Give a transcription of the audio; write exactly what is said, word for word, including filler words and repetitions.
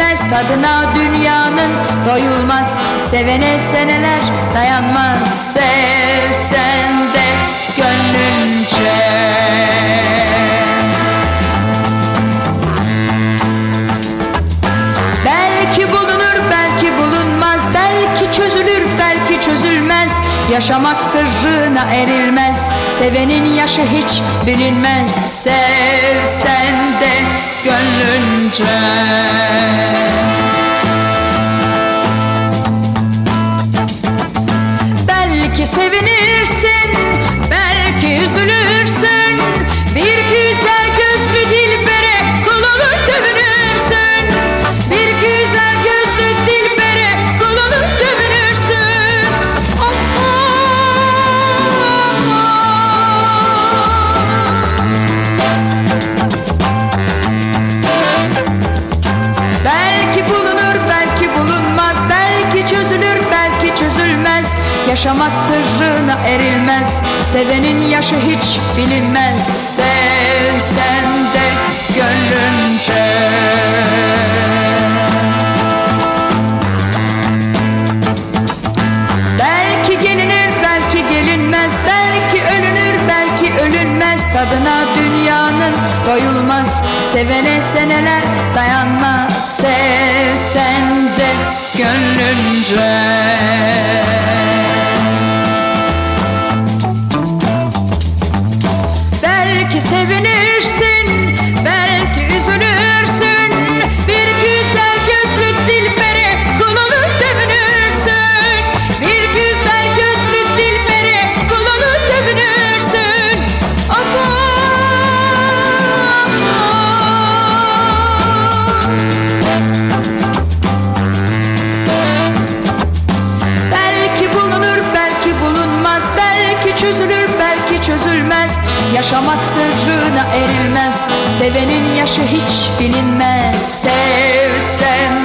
erilmez, tadına dünyanın doyulmaz. Sevene seneler dayanmaz, sevsen de gönlünce. Belki bulunur, belki bulunmaz, belki çözülür, belki çözülmez. Yaşamak sırrına erilmez, sevenin yaşı hiç bilinmez. Sevsen de gönlünce. Belki sevinirsin, belki üzülürsün. Bir güzel gözlü dilbere kul olur dövünürsün. Bir güzel gözlü dilbere kul olur dövünürsün. Oh, oh, oh. Belki bulunur, belki bulunmaz, belki çözülür, belki çözülmez. Yaşamak sırrına erilmez, sevenin yaşı hiç bilinmez. Sevsen de gönlünce. Belki gelinir, belki gelinmez, belki ölünür, belki ölünmez. Tadına dünyanın doyulmaz, sevene seneler dayanmaz. Sevsen de gönlünce. Belki sevinirsin, belki üzülürsün. Bir güzel gözlü dilbere kul olur dövünürsün. Bir güzel gözlü dilbere kul olur dövünürsün. Of, of, of. Belki bulunur, belki bulunmaz, belki çözülür, belki çözülmez. Yaşamak sırrına erilmez, sevenin yaşı hiç bilinmez. Sevsen